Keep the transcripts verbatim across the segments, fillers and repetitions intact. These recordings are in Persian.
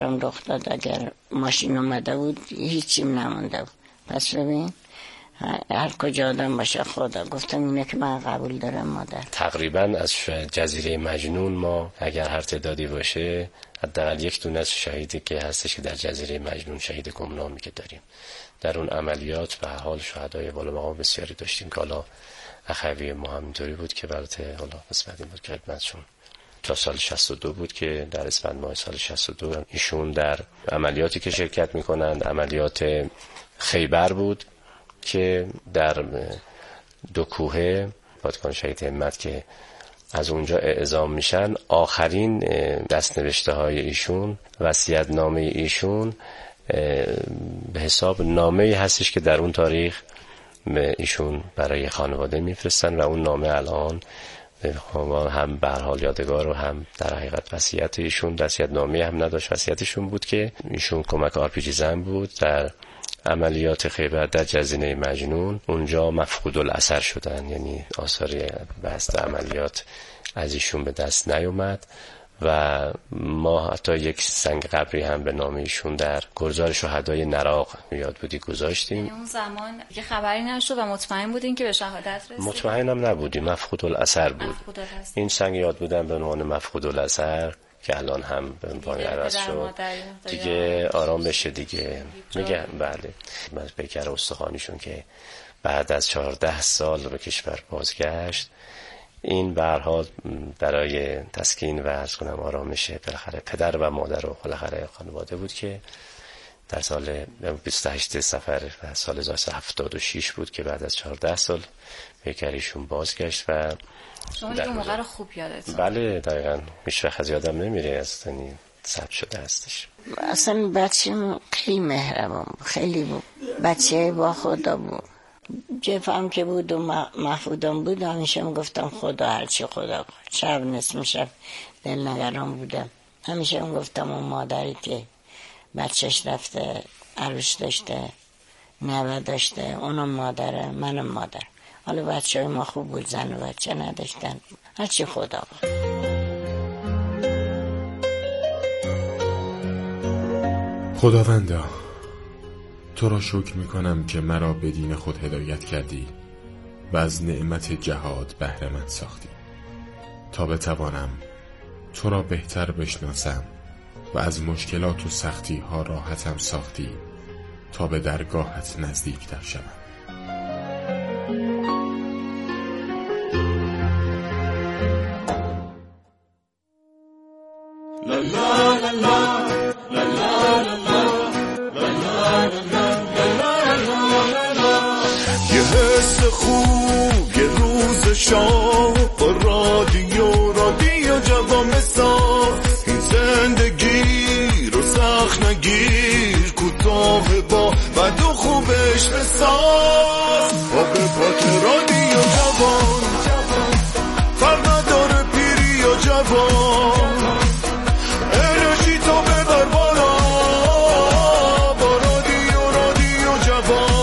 رخ داد اگر ماشین اومده بود هیچیم نمونده بود. پس ببین هر کجا آدم باشه خدا. گفتم اینه که من قبول دارم مادر. تقریبا از جزیره مجنون ما اگر هر تعدادی باشه حداقل یک دونه از شهیدی که هستش که در جزیره مجنون شهید گمنامی که داریم. در اون عملیات به حال شهدای بالا مقام بسیاری داشتیم که حالا اخوی ما هم اینطوری بود که البته حالا قسمت این بود که خدمتشون تا سال شصت و دو بود که در اسفند ماه سال شصت و دو ایشون در عملیاتی که شرکت میکنند عملیات خیبر بود که در دو کوه پادگان شهید همت که از اونجا اعزام میشن، آخرین دستنوشته های ایشون، وصیت نامه ایشون به حساب نامه‌ای هستش که در اون تاریخ ایشون برای خانواده میفرستن و اون نامه الان هم به هر حال یادگار و هم در حقیقت وصیت ایشون، وصیت نامه هم نداشت، وصیتشون بود که ایشون کمک آرپیجی زن بود در عملیات خیبر در جزیره مجنون. اونجا مفقود الاثر شدن، یعنی آثار بست عملیات از ایشون به دست نیومد و ما حتی یک سنگ قبری هم به نام ایشون در گرزار شهدای نراق یاد بودی گذاشتیم. اون زمان که خبری نشد و مطمئن بودین که به شهادت رسید؟ مطمئنم نبودیم، مفقود الاثر بود. این سنگ یاد بودن به عنوان مفقود الاثر که الان هم به عنوان عوض شد دیگه آرام بشه دیگه. میگم بله من پیکر استخوانیشون که بعد از چهارده سال به کشور بازگشت، این به هر حال برای تسکین و از کنم آرامش بالاخره پدر و مادر و بالاخره خانواده بود که در سال بیست و هشتم صفر و سال هزار و سیصد و هفتاد و شش بود که بعد از چهارده سال پیکریشون بازگشت. و شما این موقع رو خوب یادتون؟ بله دقیقاً، هیچ وقت از یادم نمیره، اصلا ثبت شده هستش. اصلا بچه خیلی مهربان بود، خیلی بود، بچه با خدا بود. جفم که بود و محفودم بود همیشه میگفتم خدا هرچی خدا بود. شب نصف میشب دل نگران بودم، همیشه میگفتم اون مادری که بچهش رفته عروس داشته نوه داشته اونم مادره منم مادر. حالا بچه های ما خوب بود، زن و بچه نداشتن، هرچی خدا بود. خداوندا تو را شکر میکنم که مرا به دین خود هدایت کردی و از نعمت جهاد بهره مند ساختی تا بتوانم تو را بهتر بشناسم و از مشکلات و سختی ها راحتم ساختی تا به درگاهت نزدیک تر شوم. لا لا لا لا لا خوب یه روز شاه و رادیو رادیو جوام ساخت. این زندگی رو سخت نگیر، کوتاه با بد و خوبش بساز. آب پاک رادیو جوان، فرق نداره پیری یا جوان، انرژی تو ببر بالا با رادیو رادیو جوان.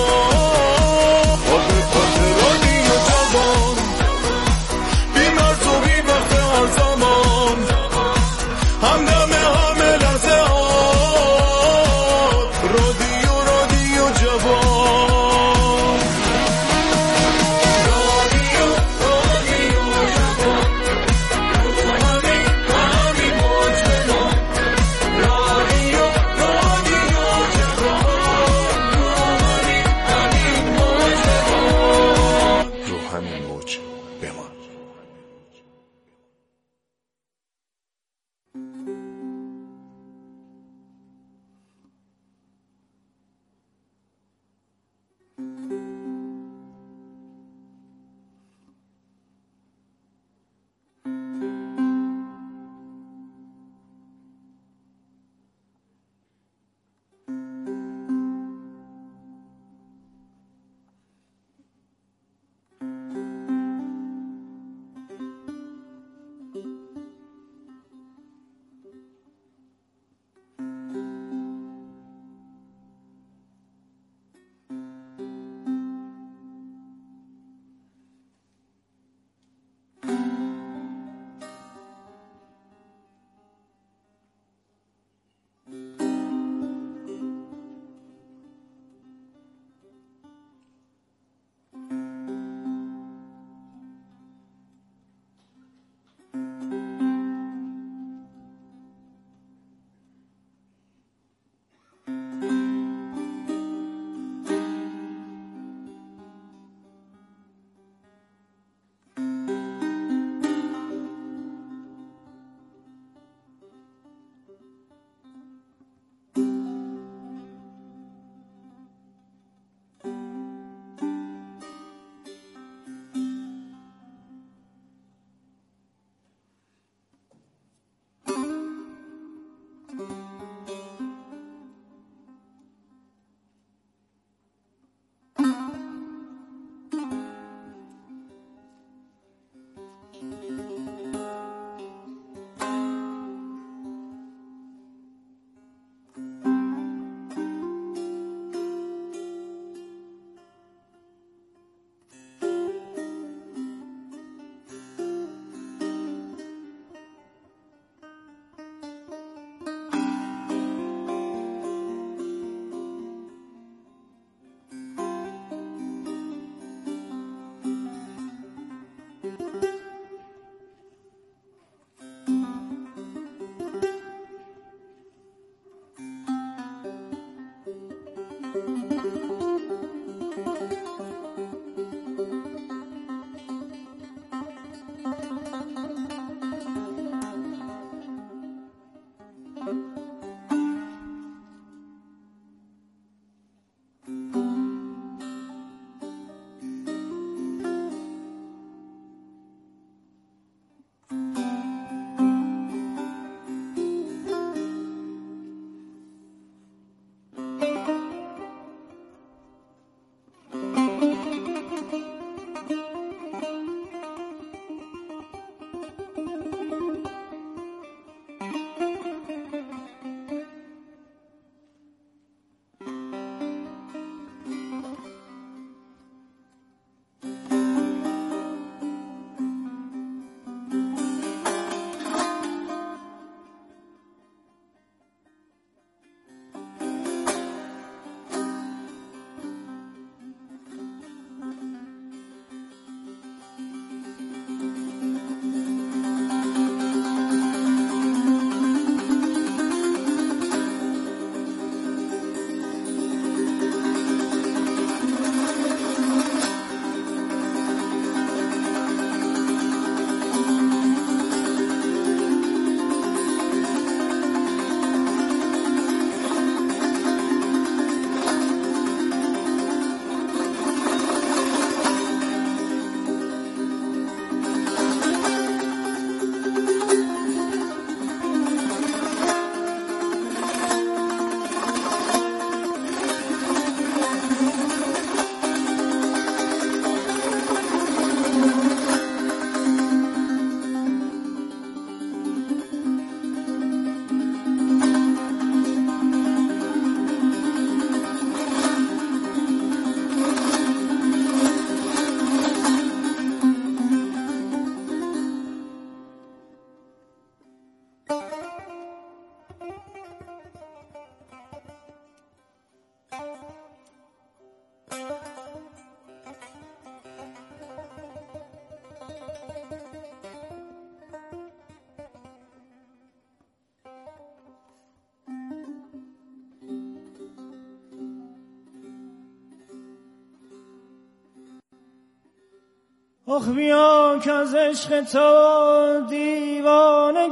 آخ بیا که از عشق تو دیوانه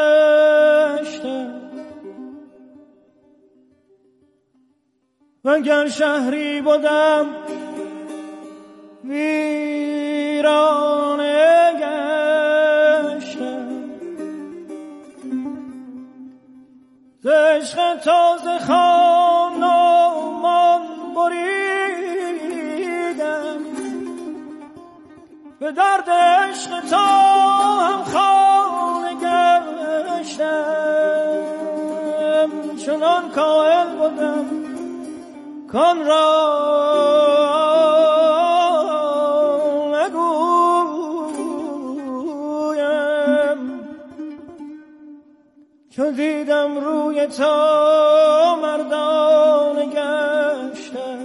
گشتم، وگر شهری بودم ویرانه گشتم. ز عشق تو ز خان و مان بریدم، به درد عشق تو هم خانه گشتم. چنان کائل بودم کان را نگویم، چون دیدم روی تو مردانه گشتم.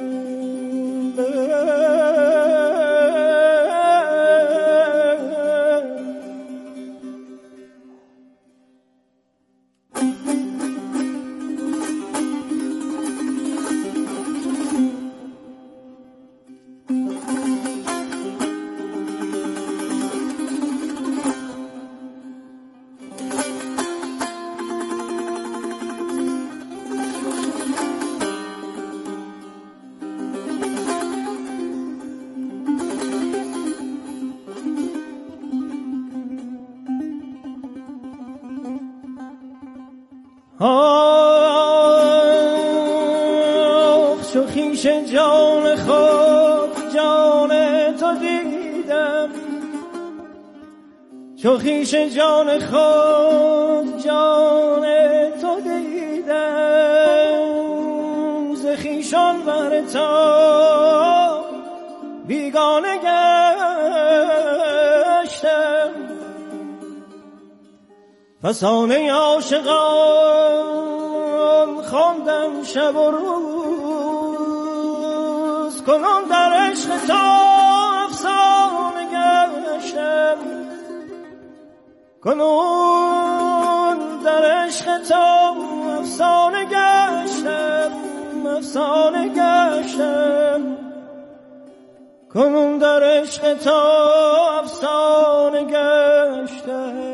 آخ چو خویش جان خود جان تو دیدم، چو خویش جان خود جان تو دیدم، ز خویشان بهر تو بیگانه گشتم. فسانه عاشقان خواندم شب و روز، کنون در عشق تو افسانه گشتم، کنون در عشق تو افسانه گشتم، افسانه گشتم، کنون در عشق تو افسانه گشتم.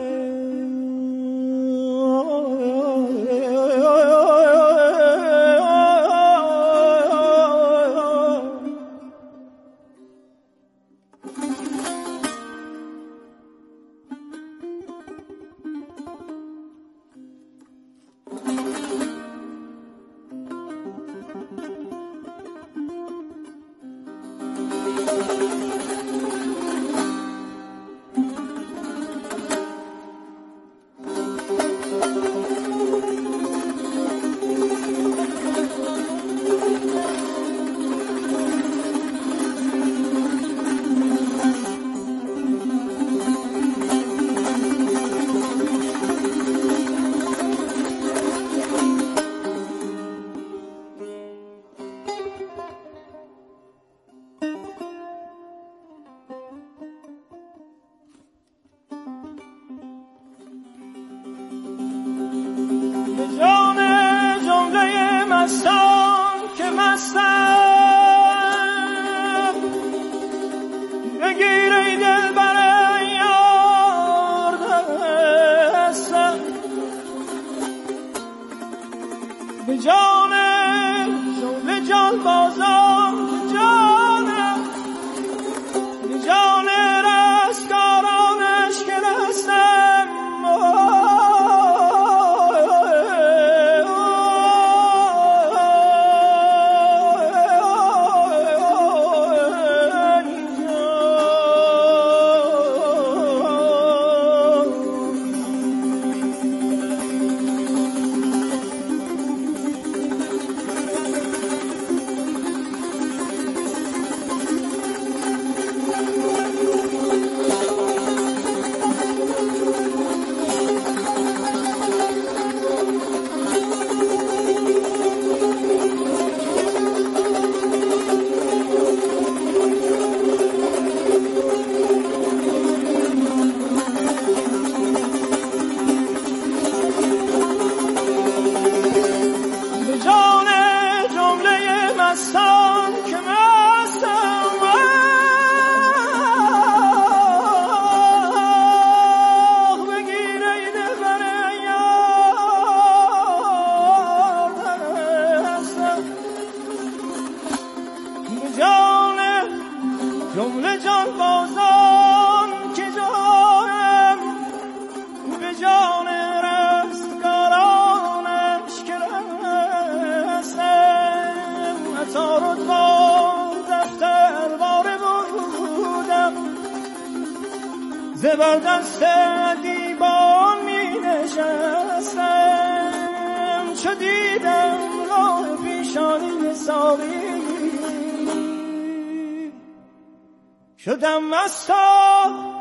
زبر دست دیوان می نشستم چو دیدم راه پیشانی ساقی شدم مستا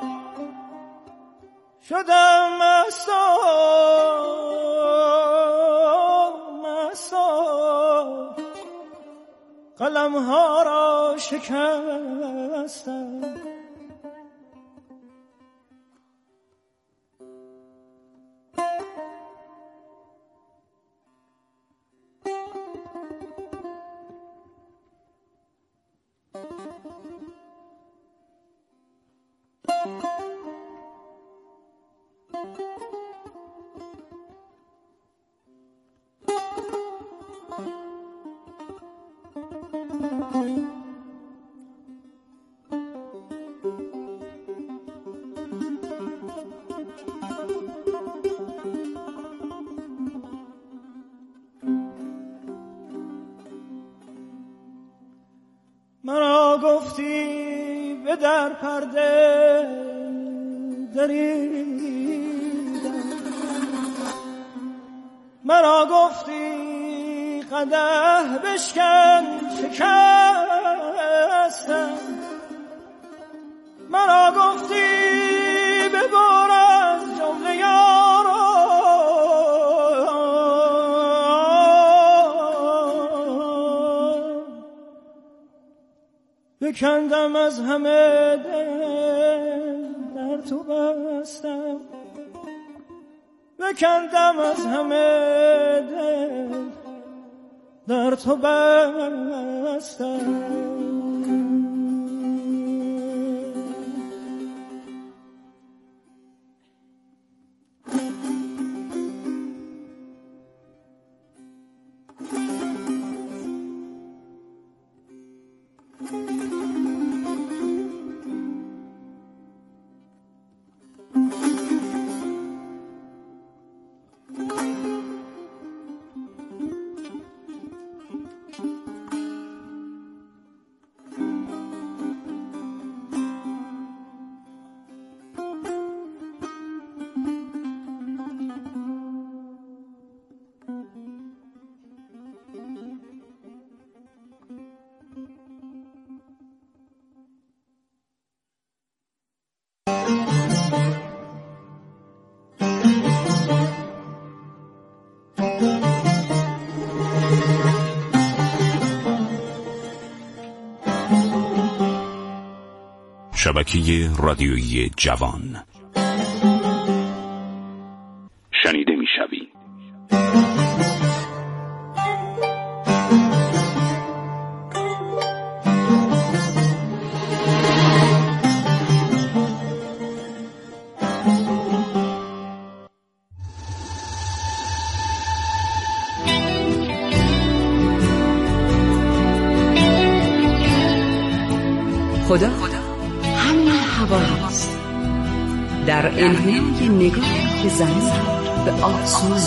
شدم مستا مستا قلم ها را شکستم مرا گفتی به در پرده دریدم مرا گفتی قدح بشکن شکستم مرا گفتی ببر از جمله یاران بکندم از همه دل در تو بستم بکندم از همه دل در تو بستم شبکه رادیویی جوان شنیده می‌شوی. خدا همه هواست در انحنای نگاه که زمین به آسمان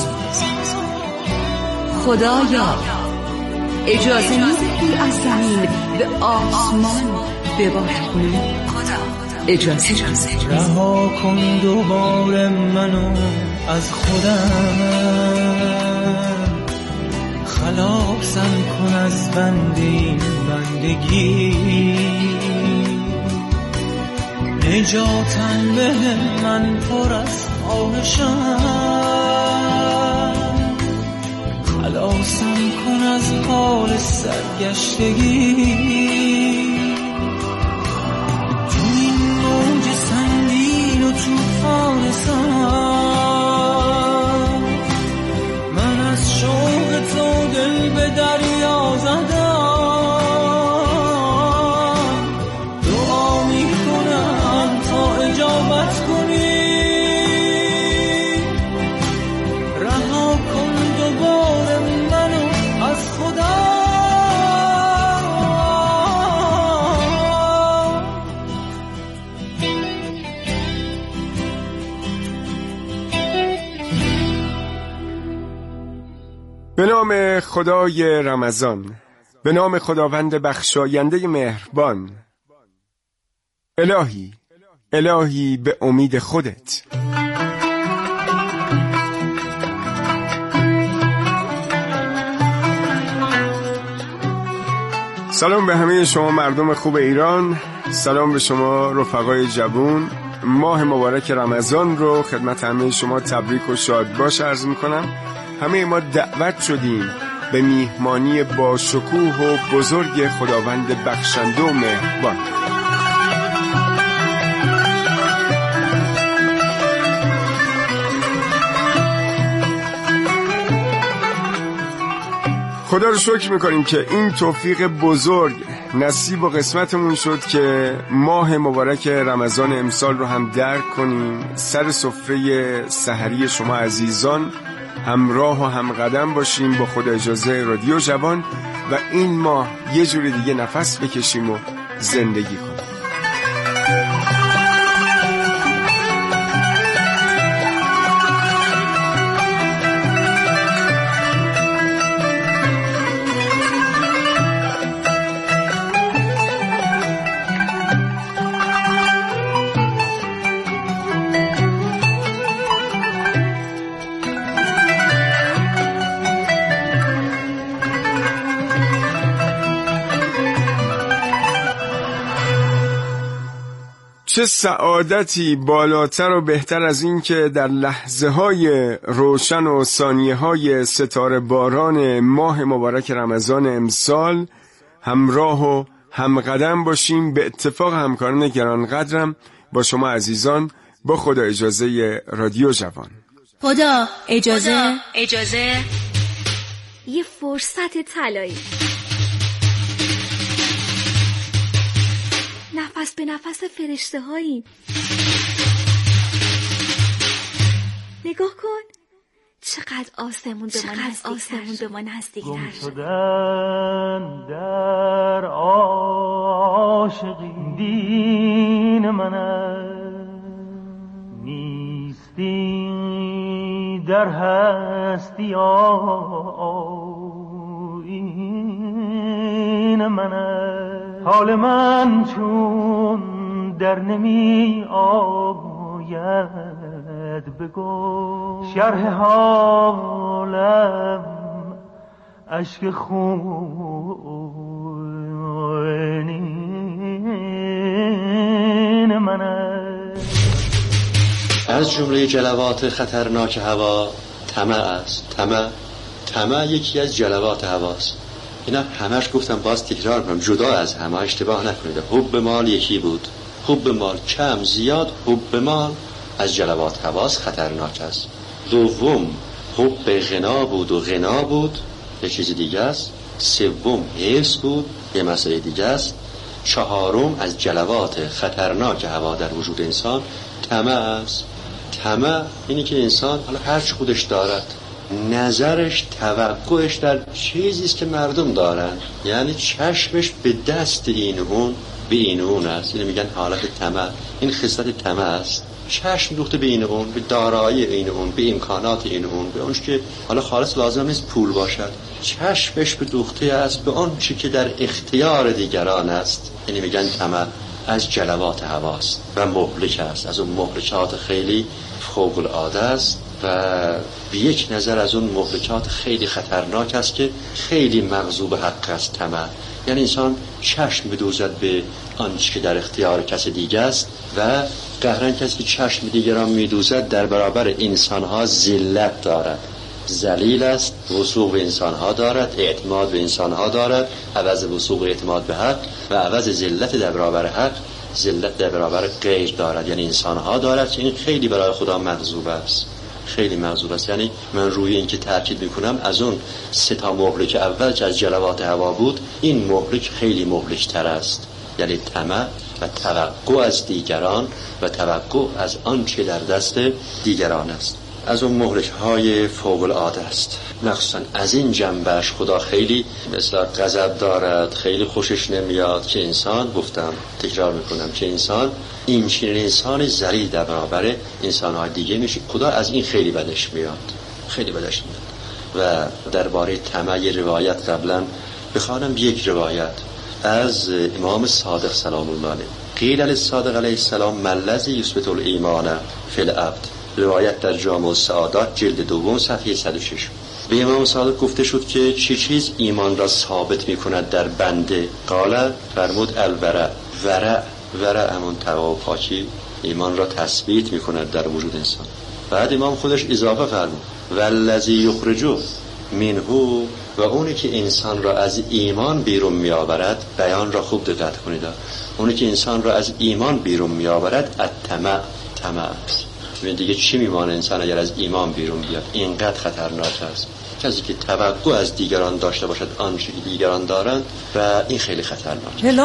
خدایا اجازه میدهی از زمین به آسمان ببارد اجازه اجازه رها کن دوباره منو از خودم خلاصم کن از بندین بندگی نجاتم به من پر از خواهشم خلاصم کن از حال سرگشتگی تو این موج سنگین و توفان سر من از شوق تو دل به دریا زدم اجابت کنی رها کن دوباره منو از خدا به نام خدای رمضان به نام خداوند بخشاینده مهربان الهی الهی به امید خودت. سلام به همه شما مردم خوب ایران، سلام به شما رفقای جوون. ماه مبارک رمضان رو خدمت همه شما تبریک و شاد باش عرض میکنم. همه ما دعوت شدیم به میهمانی با شکوه و بزرگ خداوند بخشنده و مهربان. خدا رو شکر میکنیم که این توفیق بزرگ نصیب و قسمتمون شد که ماه مبارک رمضان امسال رو هم درک کنیم. سر سفره سحری شما عزیزان همراه و همقدم باشیم با خدا اجازه رادیو جوان و این ماه یه جوری دیگه نفس بکشیم و زندگی کنیم. چه سعادتی بالاتر و بهتر از این که در لحظه های روشن و ثانیه های ستاره باران ماه مبارک رمضان امسال همراه و همقدم باشیم. به اتفاق همکاران گرانقدرم با شما عزیزان با خدا اجازه رادیو جوان. خدا اجازه خدا اجازه یه فرصت طلایی، نفس به نفس فرشته هایی. نگاه کن چقدر آسمون به ما آسمون به ما نزدیک‌تر. گم شدن در عاشقی دین من نیستی در هستی آیین من. حال من چون در نمی آید بگو، شرح حالم عشق خونین من. از جمله جلوات خطرناک هوا طمع است. طمع طمع یکی از جلوات هواست. اینا همش گفتم، باز تکرار کنم، جدا از همه، اشتباه نکنید. حب مال یکی بود، حب مال کم زیاد، حب مال از جلوات حواس خطرناک است. دوم حب غنا بود و غنا بود یه چیز دیگه است. سوم حرص بود یه مسئله دیگه است. چهارم از جلوات خطرناک هوا در وجود انسان طمع است. طمع اینی که انسان حالا هر چی خودش دارد، نظرش توقعش در چیزی است که مردم دارن، یعنی چشمش به دست این اون به این اون است. اینو میگن حالت طمع. این خصلت طمع است. چشم دوخته به این اون، به دارایی این اون، به امکانات این اون، به اونش که حالا خالص لازم نیست پول باشد. چشمش به دوخته است به اون چی که در اختیار دیگران است. اینو میگن طمع. از جلوات هواست و مهلک است. از اون مهلکات خیلی فوق العاده است و به یک نظر از اون مهلکات خیلی خطرناک است که خیلی مغضوب حق است. طمع یعنی انسان چشم بدوزد به آنچه که در اختیار کسی دیگه است و قهرن کسی که چشم دیگران میدوزد در برابر انسانها ذلت دارد، ذلیل است، وثوق به انسانها دارد، اعتماد به انسانها دارد، عوض وثوق اعتماد به حق و عوض ذلت در برابر حق ذلت در برابر غیر دارد، یعنی انسانها دارد که این خیلی برای خدا مغضوب است. خیلی مغضوب است. یعنی من روی این که تاکید میکنم از اون سه تا مهلک اول که از جلوات هوا بود، این مهلک خیلی مهلک تر است. یعنی طمع و توقع از دیگران و توقع از آنچه در دست دیگران است. از اون مهلک های فوق العاده است. مخصوصا از این جنبش خدا خیلی مثلا غضب دارد، خیلی خوشش نمیاد که انسان، گفتم تکرار میکنم، که انسان این چنین انسان ذلیل در برابر انسان‌های دیگه میشه. خدا از این خیلی بدش میاد، خیلی بدش میاد. و درباره طمع روایت قبلا بخوانم، یک روایت از امام صادق سلام الله علیه قیل للصادق علیه السلام ما الذی یثبت الایمان فی العبد، روایت در جامع السعادات جلد دوم صفحه صد و شش. به امام صادق گفته شد که چه چیز ایمان را ثابت می کند در بنده؟ قال، فرمود الورع. ورع ورع همون تقوا و پاکی ایمان را تثبیت می کند در وجود انسان. بعد امام خودش اضافه فرمود والذی یخرجه منه، و اونی که انسان را از ایمان بیرون می آورد، بیان را خوب دقت کنید، اونی که انسان را از ایمان بیرون می آورد الطمع، طمع است. ببین دیگه چی میمانه انسان اگر از ایمان بیرون بیاد؟ اینقدر خطرناک است. کسی که توقع از دیگران داشته باشد آنچه که دیگران دارند، و این خیلی خطرناک. الهی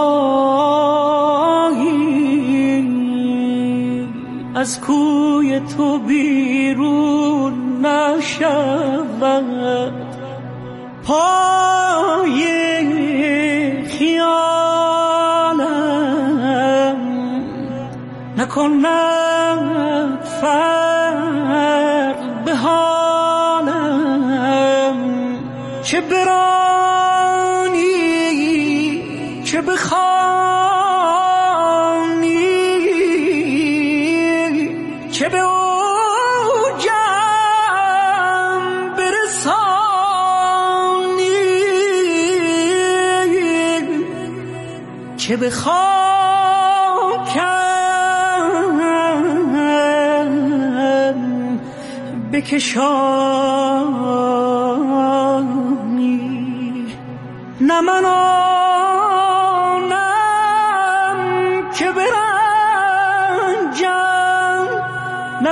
از کوی تو بیرون نشود، پای خیالم نکند فرق به حالم، چه برانی چه بخوانی، چه به اوجم برسانی، چه به خاکم بکشانی. نه من آنم که برنجم، نه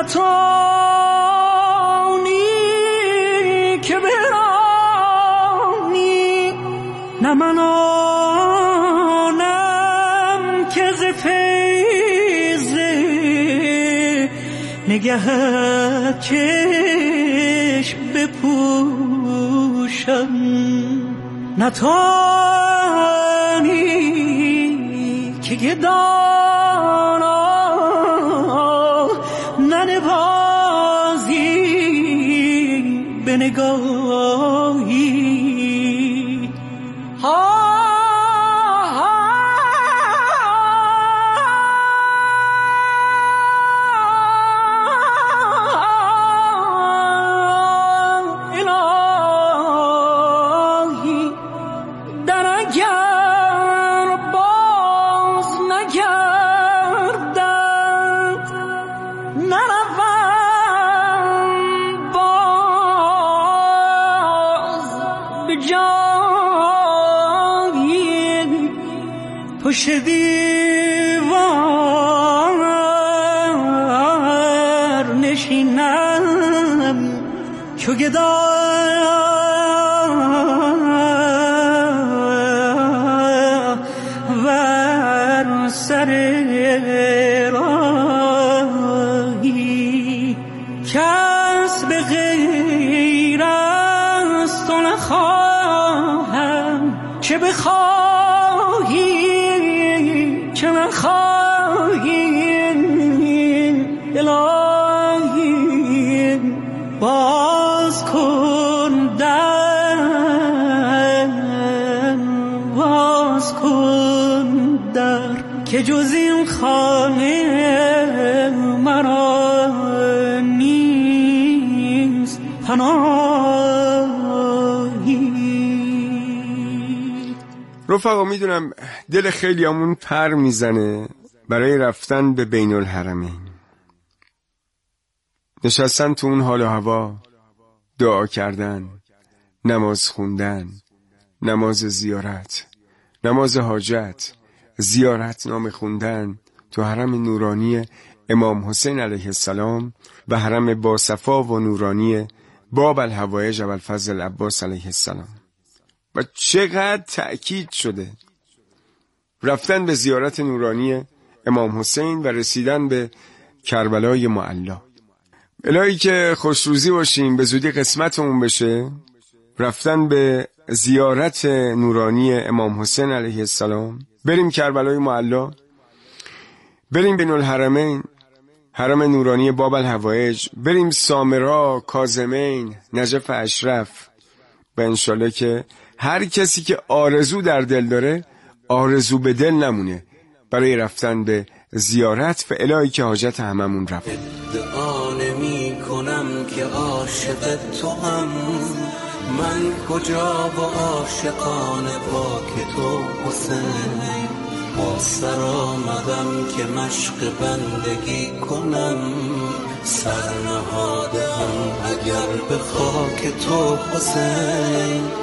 توانی که برانی، نه من آنم که ز فیض نگهت چشم بپوشم، نه توانی که گدانا ننوازی به نگاهی. ها پشت دیوار نشینم چو گدا ور سر راهی، کس به غیر از تو نخواهم، چه بخواهی چه نخواهی. الهی باز کن در، باز کن در، که جز این خانه مرا نیست پناهی. رفقا میدونم دل خیلی همون پر میزنه برای رفتن به بین الحرمین، نشستن تو اون حال و هوا، دعا کردن، نماز خوندن، نماز زیارت، نماز حاجت، زیارت نامه خوندن تو حرم نورانی امام حسین علیه السلام و حرم باصفا و نورانی باب الهوایج ابوالفضل عباس علیه السلام. و چقدر تأکید شده رفتن به زیارت نورانی امام حسین و رسیدن به کربلای معلا. الهی که خوشروزی باشیم، به زودی قسمتمون بشه رفتن به زیارت نورانی امام حسین علیه السلام، بریم کربلای معلا، بریم بین الحرمین حرم نورانی باب الهوایج، بریم سامرا، کاظمین، نجف اشرف، و انشالله که هر کسی که آرزو در دل داره آرزو به دل نمونه، برای رفتن به زیارت و الهی که حاجت هممون رفت. ادعا نمی کنم که عاشق تو هم، من کجا با عاشقان پاک تو حسین، با سر آمدم که مشق بندگی کنم، سر نهادم اگر به خاک تو حسین.